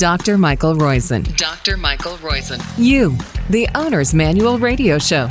Dr. Michael Roizen. Dr. Michael Roizen. You, the Owner's Manual Radio Show.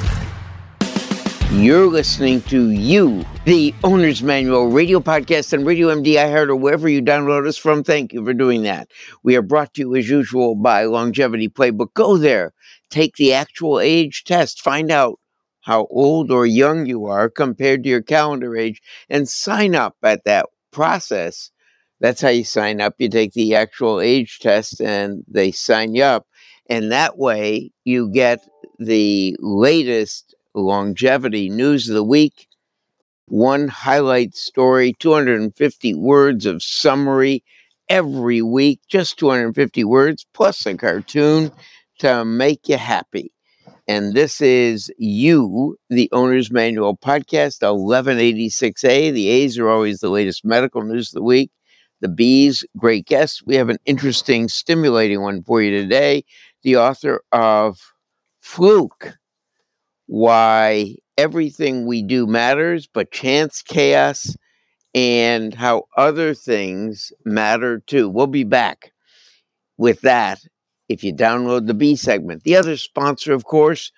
You're listening to You, the Owner's Manual radio podcast on Radio MD, iHeart, or wherever you download us from. Thank you for doing that. We are brought to you, as usual, by Longevity Playbook. Go there, take the actual age test, find out how old or young you are compared to your calendar age, and sign up at that process. That's how you sign up. You take the actual age test, and they sign you up. And that way, you get the latest longevity news of the week, one highlight story, 250 words of summary every week, just 250 words, plus a cartoon to make you happy. And this is You, the Owner's Manual podcast, 1186A. The A's are always the latest medical news of the week. The B's, great guests. We have an interesting, stimulating one for you today. The author of Fluke, Why Everything We Do Matters, but Chance, Chaos, and How Other Things Matter Too. We'll be back with that if you download the B segment. The other sponsor, of course,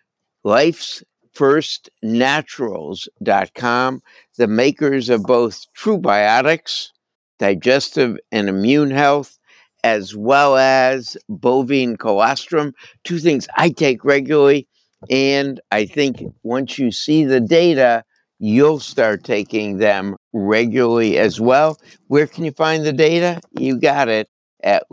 Life'sFirstNaturals.com, the makers of both TrueBiotics, digestive and immune health, as well as bovine colostrum, two things I take regularly. And I think once you see the data, you'll start taking them regularly as well. Where can you find the data? You got it at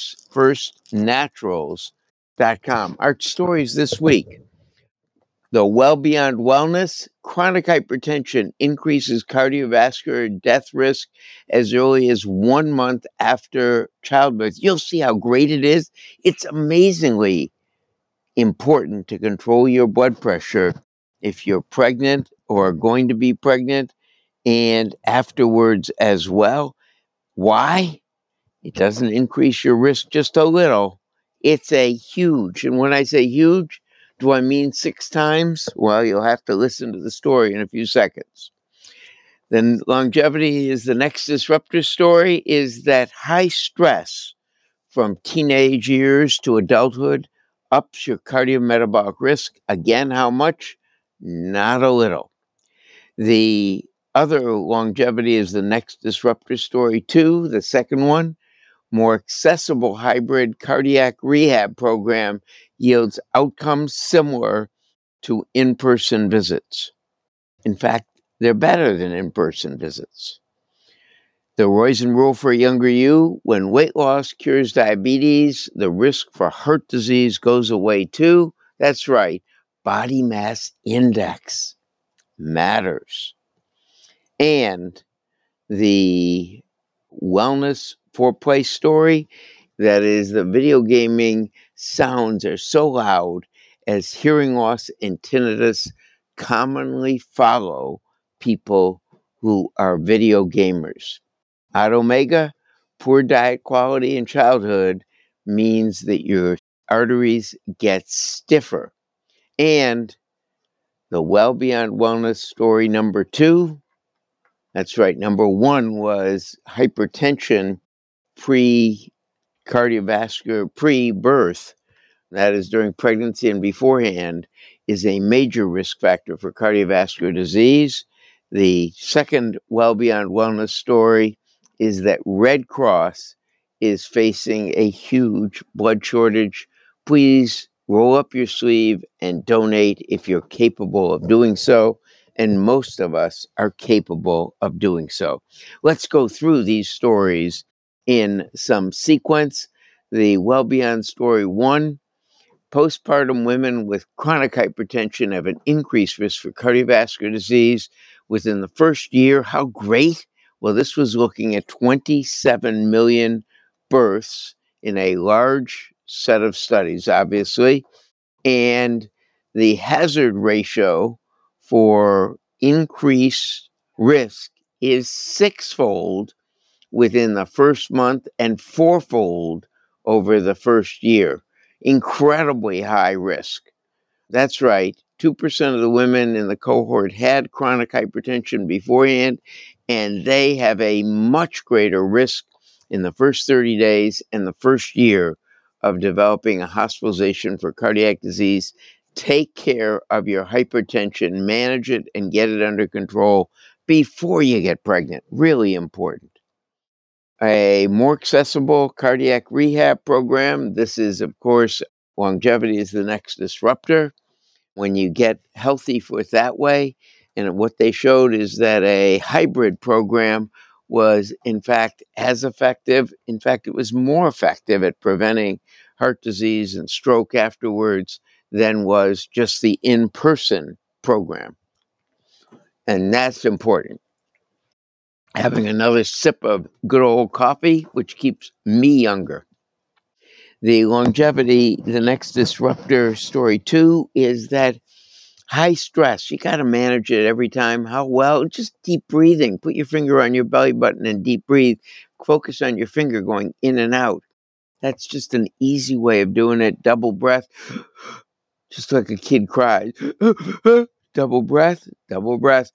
Life'sFirstNaturals.com. Our stories this week. The Well Beyond Wellness, chronic hypertension increases cardiovascular death risk as early as 1 month after childbirth. You'll see how great it is. It's amazingly important to control your blood pressure if you're pregnant or are going to be pregnant, and afterwards as well. Why? It doesn't increase your risk just a little. It's a huge, and when I say huge, do I mean 6 times? Well, you'll have to listen to the story in a few seconds. Then longevity is the next disruptor story, is that high stress from teenage years to adulthood ups your cardiometabolic risk. Again, how much? Not a little. The other longevity is the next disruptor story too, the second one. More accessible hybrid cardiac rehab program yields outcomes similar to in-person visits. In fact, they're better than in-person visits. The Roizen Rule for a Younger You: when weight loss cures diabetes, the risk for heart disease goes away too. That's right, body mass index matters. And the wellness foreplay story, that is, the video gaming sounds are so loud as hearing loss and tinnitus commonly follow people who are video gamers. At Omega, poor diet quality in childhood means that your arteries get stiffer. And the Well Beyond Wellness story number 2, that's right, number 1 was hypertension pre-cardiovascular, pre-birth, that is during pregnancy and beforehand, is a major risk factor for cardiovascular disease. The second Well Beyond Wellness story is that Red Cross is facing a huge blood shortage. Please roll up your sleeve and donate if you're capable of doing so. And most of us are capable of doing so. Let's go through these stories in some sequence. The Well Beyond story 1, postpartum women with chronic hypertension have an increased risk for cardiovascular disease within the first year. How great? Well, this was looking at 27 million births in a large set of studies, obviously. And the hazard ratio for increased risk is 6-fold within the first month and 4-fold over the first year. Incredibly high risk. That's right. 2% of the women in the cohort had chronic hypertension beforehand, and they have a much greater risk in the first 30 days and the first year of developing a hospitalization for cardiac disease. Take care of your hypertension, manage it, and get it under control before you get pregnant. Really important. A more accessible cardiac rehab program. This is, of course, longevity is the next disruptor. When you get healthy with that way, and what they showed is that a hybrid program was, in fact, as effective. In fact, it was more effective at preventing heart disease and stroke afterwards than was just the in-person program. And that's important. Having another sip of good old coffee, which keeps me younger. The longevity, the next disruptor story too, is that high stress, you got to manage it every time. How well? Just deep breathing. Put your finger on your belly button and deep breathe. Focus on your finger going in and out. That's just an easy way of doing it. Double breath, just like a kid cries. Double breath, double breath.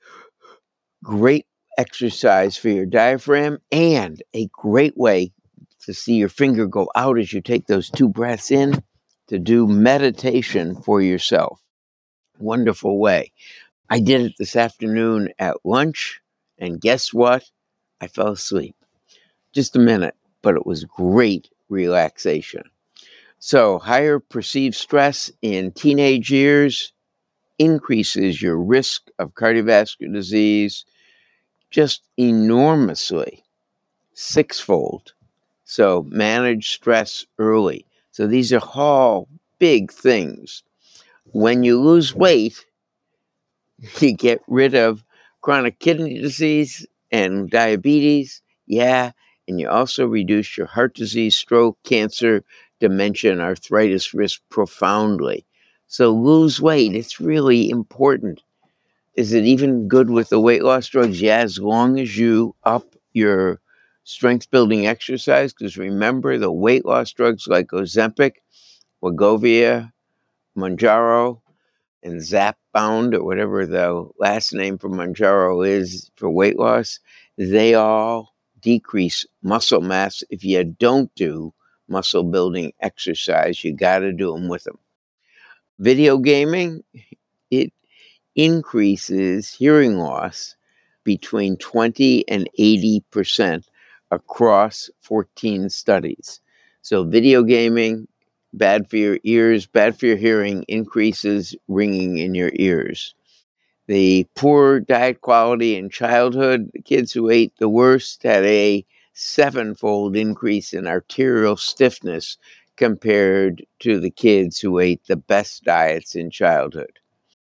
Great exercise for your diaphragm and a great way to see your finger go out as you take those 2 breaths in, to do meditation for yourself. Wonderful way. I did it this afternoon at lunch, and guess what? I fell asleep. Just a minute, but it was great relaxation. So, higher perceived stress in teenage years increases your risk of cardiovascular disease just enormously, 6-fold. So, manage stress early. So, these are all big things. When you lose weight, you get rid of chronic kidney disease and diabetes, and you also reduce your heart disease, stroke, cancer, dementia, and arthritis risk profoundly. So lose weight. It's really important. Is it even good with the weight loss drugs? Yeah, as long as you up your strength building exercise, because remember the weight loss drugs like Ozempic, Wegovy, Mounjaro, and Zepbound, or whatever the last name for Mounjaro is for weight loss, they all decrease muscle mass. If you don't do muscle building exercise, you got to do them with them. Video gaming, it increases hearing loss between 20 and 80% across 14 studies. So video gaming, bad for your ears, bad for your hearing, increases ringing in your ears. The poor diet quality in childhood, the kids who ate the worst had a 7-fold increase in arterial stiffness compared to the kids who ate the best diets in childhood.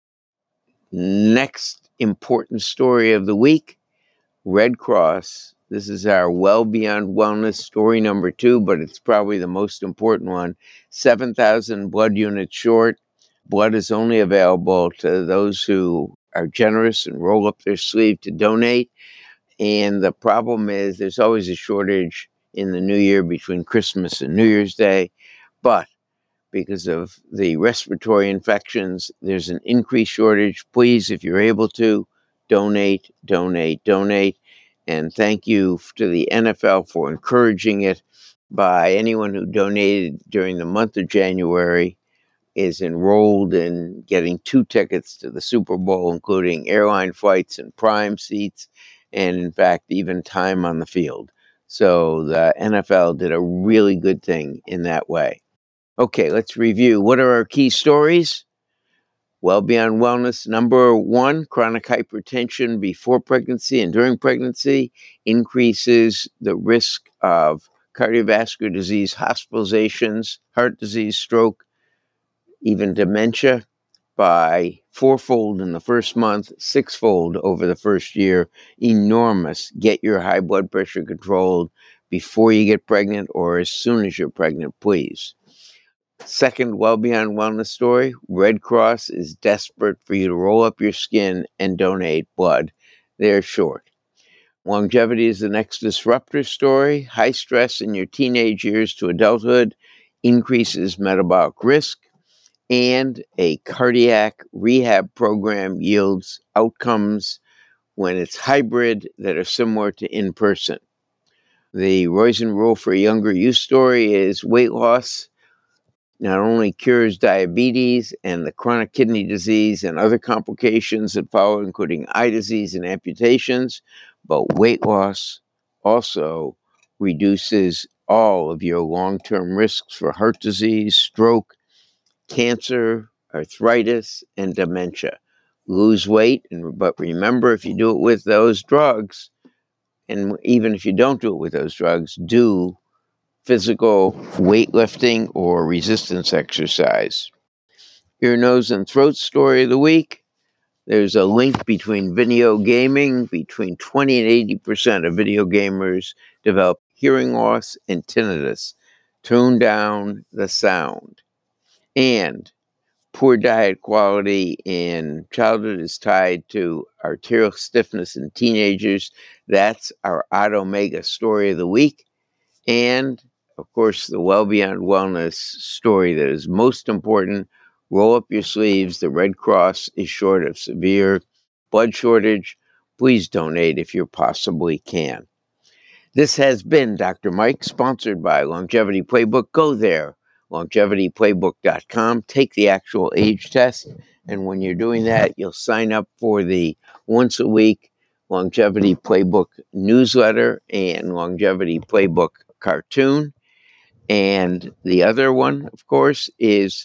Next important story of the week, Red Cross. This is our Well Beyond Wellness story number 2, but it's probably the most important one. 7,000 blood units short. Blood is only available to those who are generous and roll up their sleeve to donate. And the problem is there's always a shortage in the new year between Christmas and New Year's Day. But because of the respiratory infections, there's an increased shortage. Please, if you're able to, donate, donate, donate. And thank you to the NFL for encouraging it. By anyone who donated during the month of January is enrolled in getting 2 tickets to the Super Bowl, including airline flights and prime seats, and in fact, even time on the field. So the NFL did a really good thing in that way. Okay, let's review. What are our key stories? Well Beyond Wellness, number 1, chronic hypertension before pregnancy and during pregnancy increases the risk of cardiovascular disease, hospitalizations, heart disease, stroke, even dementia by 4-fold in the first month, 6-fold over the first year. Enormous. Get your high blood pressure controlled before you get pregnant or as soon as you're pregnant, please. Second Well Beyond Wellness story, Red Cross is desperate for you to roll up your skin and donate blood. They're short. Longevity is the next disruptor story. High stress in your teenage years to adulthood increases metabolic risk, and a cardiac rehab program yields outcomes when it's hybrid that are similar to in-person. The Roizen Rule for Younger Youth story is weight loss not only cures diabetes and the chronic kidney disease and other complications that follow, including eye disease and amputations, but weight loss also reduces all of your long-term risks for heart disease, stroke, cancer, arthritis, and dementia. Lose weight, but remember, if you do it with those drugs, and even if you don't do it with those drugs, do physical weightlifting or resistance exercise. Ear, nose, and throat story of the week. There's a link between video gaming. Between 20 and 80% of video gamers develop hearing loss and tinnitus. Tune down the sound. And poor diet quality in childhood is tied to arterial stiffness in teenagers. That's our Odd Omega story of the week. And, of course, the Well Beyond Wellness story that is most important. Roll up your sleeves. The Red Cross is short of severe blood shortage. Please donate if you possibly can. This has been Dr. Mike, sponsored by Longevity Playbook. Go there, longevityplaybook.com. Take the actual age test. And when you're doing that, you'll sign up for the once a week Longevity Playbook newsletter and Longevity Playbook cartoon. And the other one, of course, is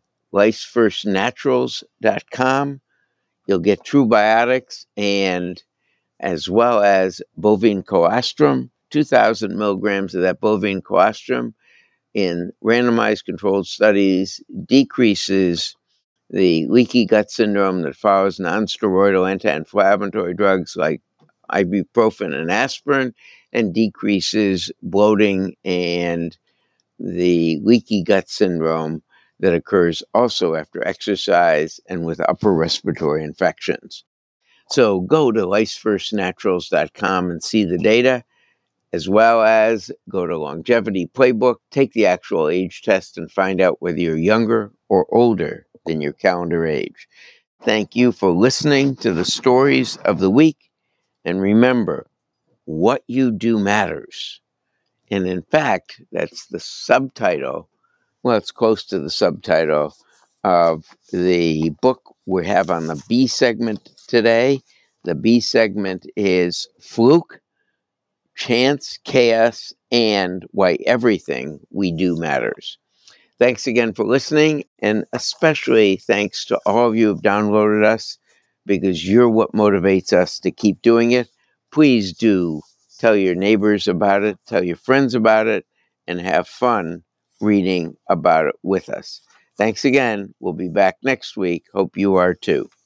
lifesfirstnaturals.com. You'll get True Biotics and as well as bovine colostrum, 2,000 milligrams of that bovine colostrum in randomized controlled studies decreases the leaky gut syndrome that follows nonsteroidal anti-inflammatory drugs like ibuprofen and aspirin, and decreases bloating and the leaky gut syndrome that occurs also after exercise and with upper respiratory infections. So go to lifesfirstnaturals.com and see the data, as well as go to Longevity Playbook, take the actual age test, and find out whether you're younger or older than your calendar age. Thank you for listening to the stories of the week. And remember, what you do matters. And in fact, that's the subtitle. Well, it's close to the subtitle of the book we have on the B segment today. The B segment is Fluke, Chance, Chaos, and Why Everything We Do Matters. Thanks again for listening, and especially thanks to all of you who've downloaded us, because you're what motivates us to keep doing it. Please do tell your neighbors about it, tell your friends about it, and have fun reading about it with us. Thanks again. We'll be back next week. Hope you are too.